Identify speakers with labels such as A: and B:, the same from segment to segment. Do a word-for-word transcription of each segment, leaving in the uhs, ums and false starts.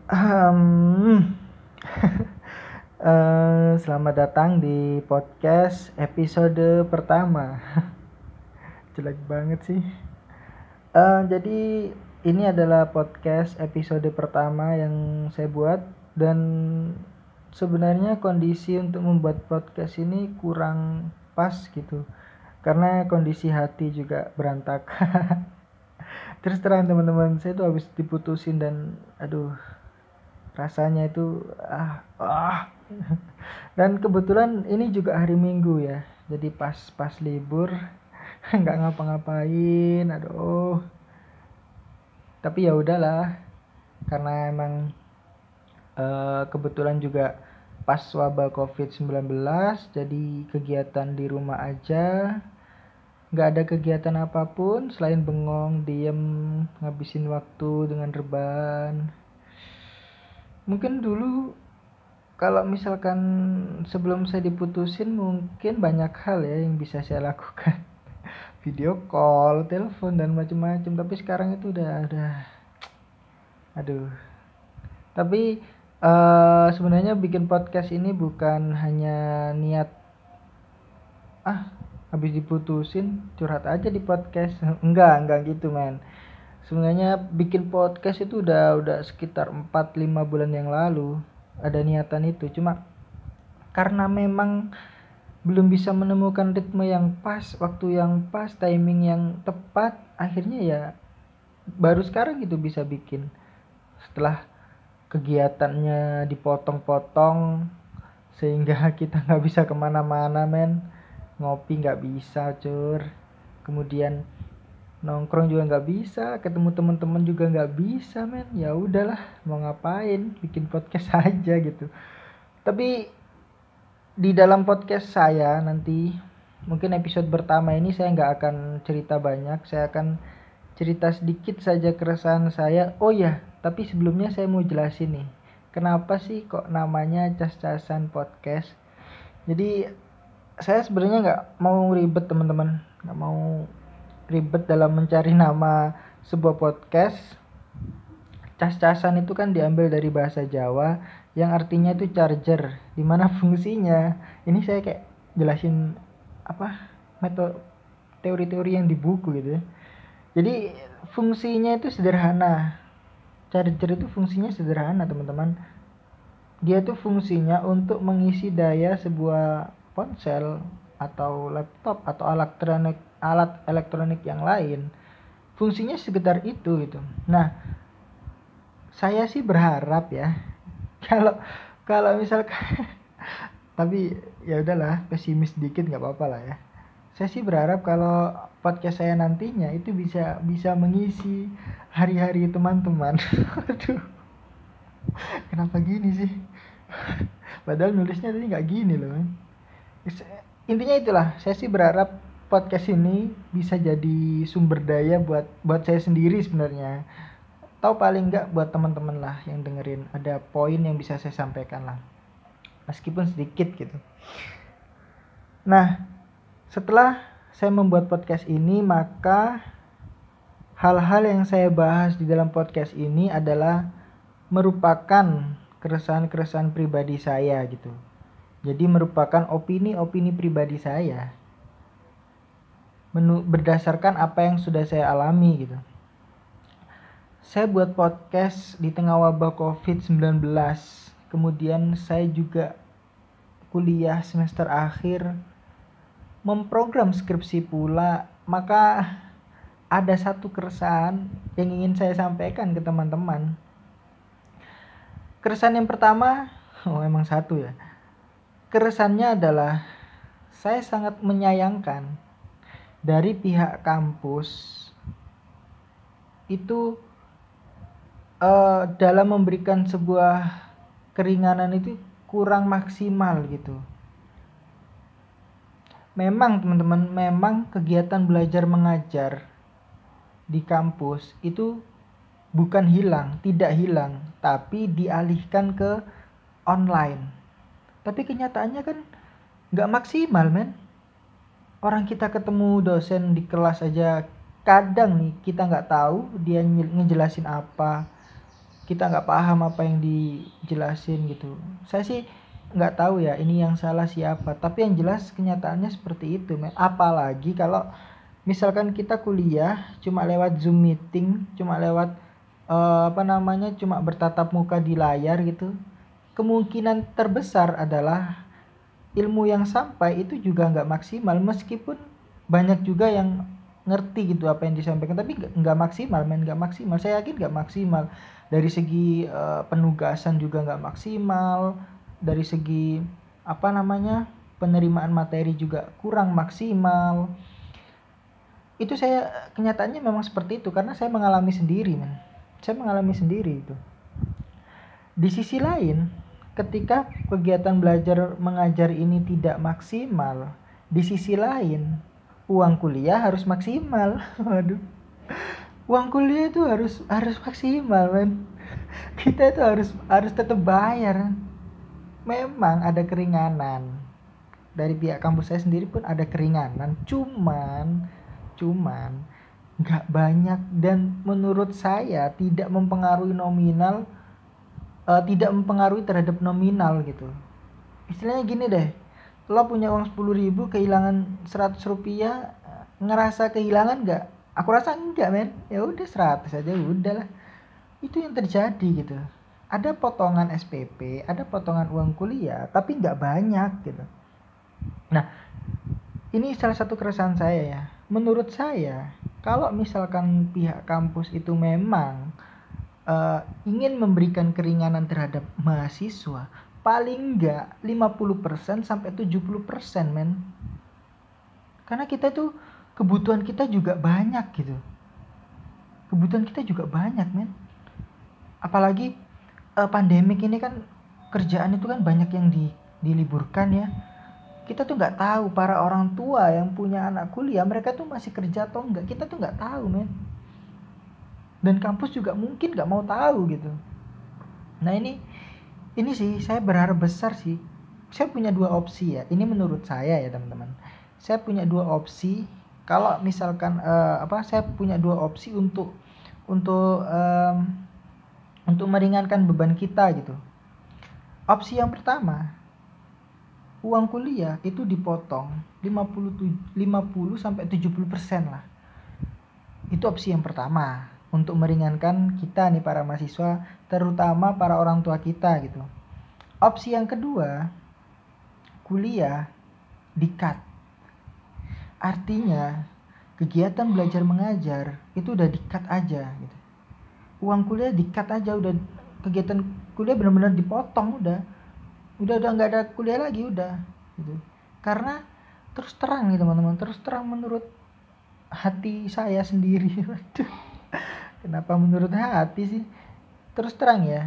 A: Hmm, eh, selamat datang di podcast episode pertama. Jelek banget sih. Eh, jadi ini adalah podcast episode pertama yang saya buat dan sebenarnya kondisi untuk membuat podcast ini kurang pas gitu. Karena kondisi hati juga berantakan. Terus terang teman-teman, saya tuh habis diputusin dan aduh rasanya itu ah ah dan kebetulan ini juga hari Minggu ya, jadi pas pas libur nggak ngapa-ngapain, aduh. Tapi ya udahlah, karena emang eh, kebetulan juga pas wabah covid sembilan belas, jadi kegiatan di rumah aja, nggak ada kegiatan apapun selain bengong diem ngabisin waktu dengan rebahan. Mungkin dulu kalau misalkan sebelum saya diputusin mungkin banyak hal ya yang bisa saya lakukan. Video call, telepon dan macam-macam. Tapi sekarang itu udah udah aduh. Tapi uh, sebenarnya bikin podcast ini bukan hanya niat ah habis diputusin curhat aja di podcast. Enggak, enggak gitu, men. Sebenarnya bikin podcast itu udah udah sekitar empat lima bulan yang lalu. Ada niatan itu. Cuma karena memang belum bisa menemukan ritme yang pas, waktu yang pas, timing yang tepat, akhirnya ya baru sekarang gitu bisa bikin. Setelah kegiatannya dipotong-potong sehingga kita nggak bisa kemana-mana, men. Ngopi nggak bisa, cur. Kemudian nongkrong juga nggak bisa, ketemu teman-teman juga nggak bisa, men. Ya udahlah, mau ngapain, bikin podcast aja gitu. Tapi di dalam podcast saya nanti, mungkin episode pertama ini saya nggak akan cerita banyak, saya akan cerita sedikit saja keresahan saya. Oh ya, tapi sebelumnya saya mau jelasin nih, kenapa sih kok namanya Cas-Casan Podcast. Jadi saya sebenarnya nggak mau ribet teman-teman, nggak mau ribet dalam mencari nama sebuah podcast. Cas-casan itu kan diambil dari bahasa Jawa yang artinya itu charger, dimana fungsinya ini saya kayak jelasin apa metode teori-teori yang di buku gitu ya. Jadi fungsinya itu sederhana. Charger itu fungsinya sederhana teman-teman. Dia tuh fungsinya untuk mengisi daya sebuah ponsel atau laptop atau alat elektronik alat elektronik yang lain. Fungsinya sekedar itu gitu. Nah, saya sih berharap ya kalau kalau misalkan tapi ya udahlah, pesimis dikit nggak apa-apa lah ya. Saya sih berharap kalau podcast saya nantinya itu bisa bisa mengisi hari-hari teman-teman. Aduh, kenapa gini sih? Padahal nulisnya tadi nggak gini loh. Intinya itulah, saya sih berharap podcast ini bisa jadi sumber daya buat buat saya sendiri sebenarnya. Atau paling nggak buat teman-teman lah yang dengerin, ada poin yang bisa saya sampaikan lah, meskipun sedikit gitu. Nah, setelah saya membuat podcast ini, maka hal-hal yang saya bahas di dalam podcast ini adalah merupakan keresahan-keresahan pribadi saya gitu. Jadi merupakan opini-opini pribadi saya berdasarkan apa yang sudah saya alami gitu. Saya buat podcast di tengah wabah covid sembilan belas. Kemudian saya juga kuliah semester akhir, memprogram skripsi pula. Maka ada satu keresahan yang ingin saya sampaikan ke teman-teman. Keresahan yang pertama, oh emang satu ya. Keresahannya adalah saya sangat menyayangkan dari pihak kampus itu uh, dalam memberikan sebuah keringanan itu kurang maksimal gitu. Memang teman-teman, memang kegiatan belajar mengajar di kampus itu bukan hilang, tidak hilang, tapi dialihkan ke online. Tapi kenyataannya kan gak maksimal, men. Orang kita ketemu dosen di kelas aja, kadang nih kita gak tahu dia ngejelasin apa, kita nggak paham apa yang dijelasin gitu. Saya sih nggak tahu ya ini yang salah siapa, tapi yang jelas kenyataannya seperti itu, men. Apalagi kalau misalkan kita kuliah cuma lewat Zoom meeting, cuma lewat eh, apa namanya, cuma bertatap muka di layar gitu, kemungkinan terbesar adalah ilmu yang sampai itu juga nggak maksimal, meskipun banyak juga yang ngerti gitu apa yang disampaikan, tapi nggak maksimal, men, nggak maksimal. Saya yakin nggak maksimal dari segi uh, penugasan juga nggak maksimal, dari segi apa namanya penerimaan materi juga kurang maksimal. Itu saya kenyataannya memang seperti itu karena saya mengalami sendiri, men. Saya mengalami sendiri itu. Di sisi lain, ketika kegiatan belajar mengajar ini tidak maksimal, di sisi lain uang kuliah harus maksimal. Waduh, uang kuliah itu harus harus maksimal, men. Kita itu harus harus tetap bayar. Memang ada keringanan dari pihak kampus saya sendiri pun ada keringanan, cuman cuman nggak banyak dan menurut saya tidak mempengaruhi nominal, uh, tidak mempengaruhi terhadap nominal gitu. Istilahnya gini deh, lo punya uang sepuluh ribu kehilangan seratus rupiah, ngerasa kehilangan nggak? Aku rasa enggak, men. Ya udah seratus aja udah lah. Itu yang terjadi gitu. Ada potongan S P P, ada potongan uang kuliah, tapi nggak banyak gitu. Nah, ini salah satu keresahan saya ya. Menurut saya, kalau misalkan pihak kampus itu memang uh, ingin memberikan keringanan terhadap mahasiswa, paling enggak lima puluh persen sampai tujuh puluh persen, men. Karena kita tuh kebutuhan kita juga banyak gitu. Kebutuhan kita juga banyak, men. Apalagi uh, pandemik ini kan kerjaan itu kan banyak yang di, diliburkan ya. Kita tuh nggak tahu para orang tua yang punya anak kuliah mereka tuh masih kerja atau enggak, kita tuh nggak tahu, men. Dan kampus juga mungkin nggak mau tahu gitu. Nah ini ini sih saya berharap besar sih. Saya punya dua opsi ya, ini menurut saya ya teman-teman. Saya punya dua opsi. Kalau misalkan uh, apa saya punya dua opsi untuk untuk um, untuk meringankan beban kita gitu. Opsi yang pertama, uang kuliah itu dipotong lima puluh sampai tujuh puluh persen lah. Itu opsi yang pertama untuk meringankan kita nih para mahasiswa, terutama para orang tua kita gitu. Opsi yang kedua, kuliah di-cut. Artinya kegiatan belajar mengajar itu udah di-cut aja gitu. Uang kuliah di-cut aja, udah kegiatan kuliah benar-benar dipotong, udah udah udah nggak ada kuliah lagi udah gitu. Karena terus terang nih teman-teman, terus terang menurut hati saya sendiri. Waduh, kenapa menurut hati sih? Terus terang ya,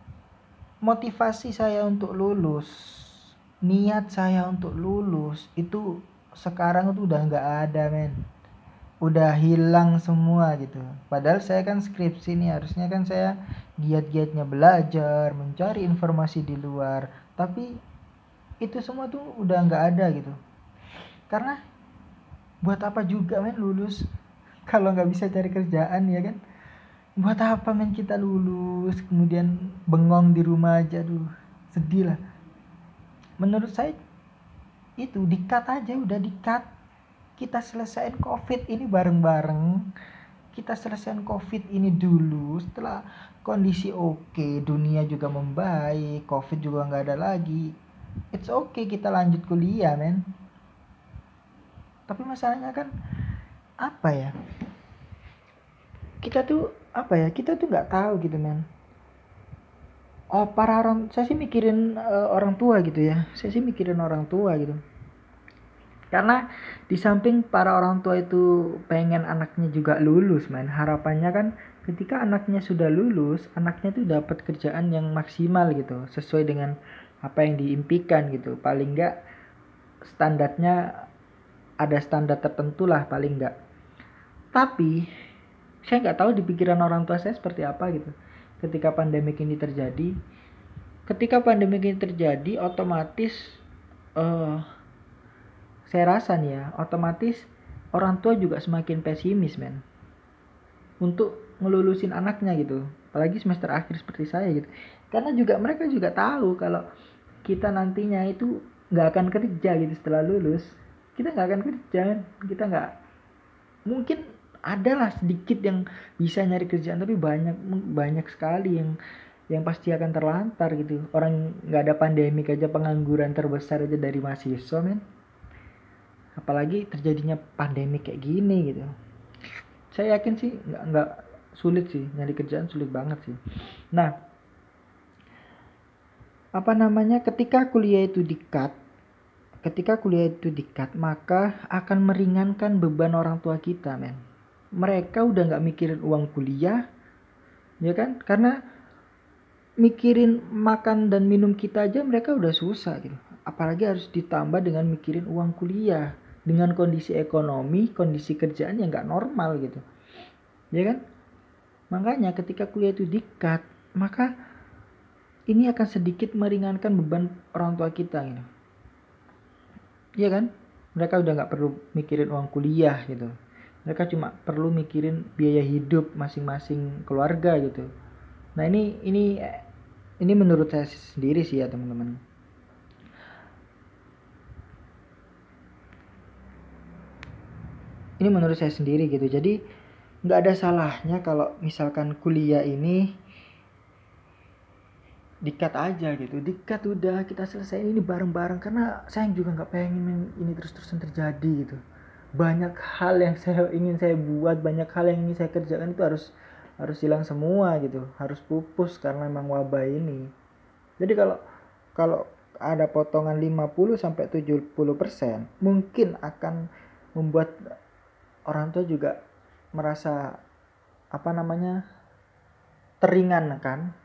A: motivasi saya untuk lulus, niat saya untuk lulus itu sekarang itu udah nggak ada, men. Udah hilang semua gitu. Padahal saya kan skripsi nih, harusnya kan saya giat-giatnya belajar, mencari informasi di luar, tapi itu semua tuh udah nggak ada gitu. Karena buat apa juga, men, lulus kalau nggak bisa cari kerjaan, ya kan? Buat apa, men, kita lulus kemudian bengong di rumah aja, duh sedih lah. Menurut saya itu di-cut aja, udah di-cut. Kita selesaiin covid ini bareng-bareng. Kita selesaiin covid ini dulu. Setelah kondisi oke, dunia juga membaik, covid juga nggak ada lagi, it's okay, kita lanjut kuliah, men. Tapi masalahnya kan apa ya, kita tuh apa ya kita tuh nggak tahu gitu, men. Oh, para orang, saya sih mikirin uh, orang tua gitu ya. Saya sih mikirin orang tua gitu. Karena di samping para orang tua itu pengen anaknya juga lulus, men. Harapannya kan ketika anaknya sudah lulus, anaknya tuh dapat kerjaan yang maksimal gitu, sesuai dengan apa yang diimpikan gitu. Paling enggak standarnya ada standar tertentu lah paling enggak. Tapi saya nggak tahu di pikiran orang tua saya seperti apa gitu. Ketika pandemik ini terjadi, ketika pandemik ini terjadi, otomatis uh, saya rasa nih ya, otomatis orang tua juga semakin pesimis, men. Untuk ngelulusin anaknya gitu, apalagi semester akhir seperti saya gitu, karena juga mereka juga tahu kalau kita nantinya itu nggak akan kerja gitu setelah lulus. Kita nggak akan kerja, kita nggak mungkin, adalah sedikit yang bisa nyari kerjaan, tapi banyak banyak sekali yang yang pasti akan terlantar gitu. Orang nggak ada pandemik aja pengangguran terbesar aja dari mahasiswa men, apalagi terjadinya pandemi kayak gini gitu. Saya yakin sih nggak nggak sulit sih, nyari kerjaan sulit banget sih. Nah, apa namanya, ketika kuliah itu di-cut, ketika kuliah itu di-cut, maka akan meringankan beban orang tua kita men. Mereka udah nggak mikirin uang kuliah, ya kan? Karena mikirin makan dan minum kita aja mereka udah susah gitu. Apalagi harus ditambah dengan mikirin uang kuliah, dengan kondisi ekonomi, kondisi kerjaan yang nggak normal gitu, ya kan? Makanya ketika kuliah itu di-cut, maka ini akan sedikit meringankan beban orang tua kita gitu. Iya kan? Mereka udah nggak perlu mikirin uang kuliah gitu. Mereka cuma perlu mikirin biaya hidup masing-masing keluarga gitu. Nah ini ini ini menurut saya sendiri sih ya teman-teman. Ini menurut saya sendiri gitu. Jadi nggak ada salahnya kalau misalkan kuliah ini di-cut aja gitu, di-cut udah kita selesai ini bareng-bareng, karena saya juga nggak pengen ini terus-terusan terjadi gitu. Banyak hal yang saya ingin saya buat, banyak hal yang ingin saya kerjakan itu harus harus hilang semua gitu, harus pupus karena memang wabah ini. Jadi kalau kalau ada potongan lima puluh sampai tujuh puluh persen mungkin akan membuat orang tua juga merasa apa namanya teringankan.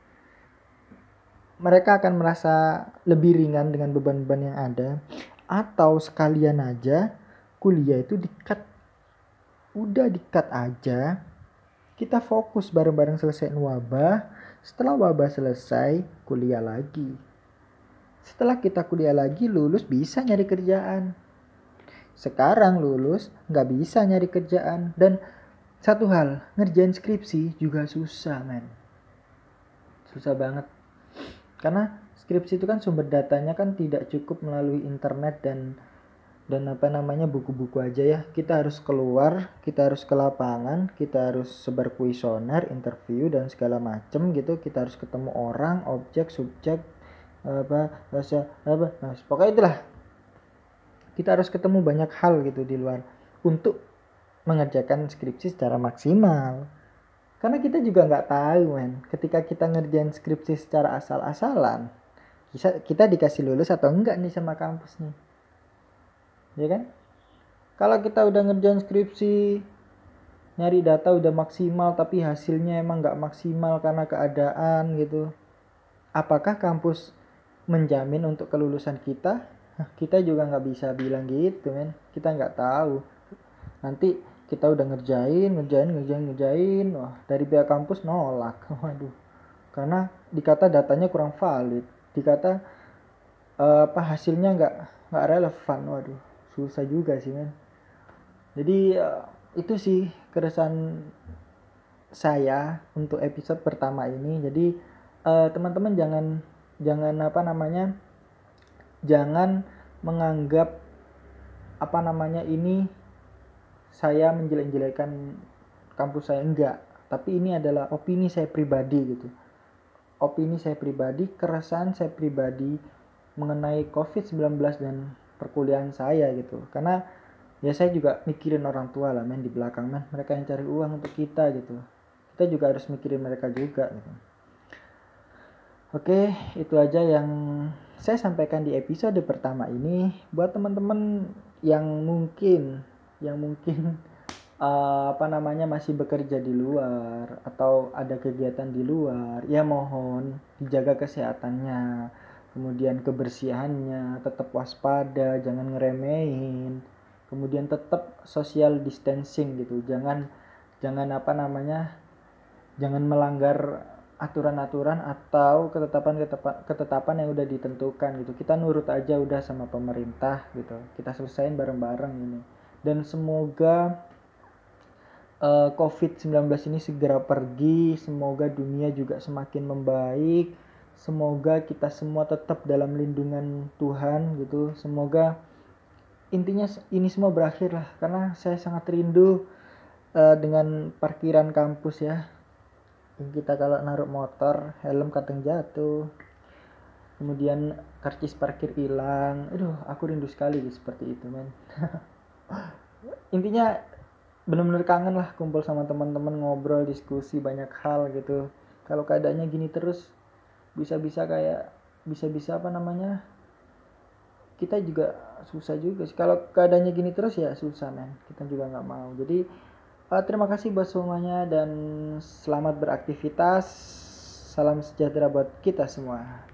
A: Mereka akan merasa lebih ringan dengan beban-beban yang ada. Atau sekalian aja kuliah itu di-cut, udah di-cut aja, kita fokus bareng-bareng selesaiin wabah. Setelah wabah selesai, kuliah lagi. Setelah kita kuliah lagi, lulus bisa nyari kerjaan. Sekarang lulus nggak bisa nyari kerjaan. Dan satu hal, ngerjain skripsi juga susah men, susah banget. Karena skripsi itu kan sumber datanya kan tidak cukup melalui internet dan dan apa namanya buku-buku aja ya. Kita harus keluar, kita harus ke lapangan, kita harus sebar kuesioner, interview dan segala macem gitu. Kita harus ketemu orang, objek, subjek, apa, bahasa apa, nah, pokoknya itulah. Kita harus ketemu banyak hal gitu di luar untuk mengerjakan skripsi secara maksimal. Karena kita juga nggak tahu men, ketika kita ngerjain skripsi secara asal-asalan, kita, kita dikasih lulus atau enggak nih sama kampus nih, ya kan? Kalau kita udah ngerjain skripsi, nyari data udah maksimal tapi hasilnya emang nggak maksimal karena keadaan gitu, apakah kampus menjamin untuk kelulusan kita? Kita juga nggak bisa bilang gitu men, kita nggak tahu. Nanti kita udah ngerjain, ngerjain, ngerjain, ngerjain, wah dari pihak kampus nolak, waduh, karena dikata datanya kurang valid, dikata uh, apa hasilnya nggak nggak relevan, waduh, susah juga sih men. Jadi uh, itu sih keresahan saya untuk episode pertama ini. Jadi uh, teman-teman jangan jangan apa namanya, jangan menganggap apa namanya ini saya menjelek-jelekan kampus saya, enggak, tapi ini adalah opini saya pribadi gitu, opini saya pribadi, keresahan saya pribadi mengenai covid sembilan belas dan perkuliahan saya gitu. Karena ya saya juga mikirin orang tua lah men, di belakang men, mereka yang cari uang untuk kita gitu, kita juga harus mikirin mereka juga gitu. Oke, itu aja yang saya sampaikan di episode pertama ini. Buat teman-teman yang mungkin yang mungkin uh, apa namanya masih bekerja di luar atau ada kegiatan di luar, ya mohon dijaga kesehatannya, kemudian kebersihannya, tetap waspada, jangan ngeremehin, kemudian tetap social distancing gitu, jangan jangan apa namanya jangan melanggar aturan-aturan atau ketetapan-ketetapan yang udah ditentukan gitu. Kita nurut aja udah sama pemerintah gitu, kita selesain bareng-bareng ini. Dan semoga uh, covid sembilan belas ini segera pergi, semoga dunia juga semakin membaik, semoga kita semua tetap dalam lindungan Tuhan gitu, semoga intinya ini semua berakhir lah, karena saya sangat rindu uh, dengan parkiran kampus ya. Kita kalau naruh motor helm kadang jatuh, kemudian karcis parkir hilang, aduh aku rindu sekali seperti itu men. Intinya bener-bener kangen lah kumpul sama teman-teman, ngobrol, diskusi banyak hal gitu. Kalau keadaannya gini terus bisa-bisa kayak bisa-bisa apa namanya, kita juga susah juga sih. Kalau keadaannya gini terus ya susah men, kita juga nggak mau. Jadi uh, terima kasih buat semuanya dan selamat beraktivitas. Salam sejahtera buat kita semua.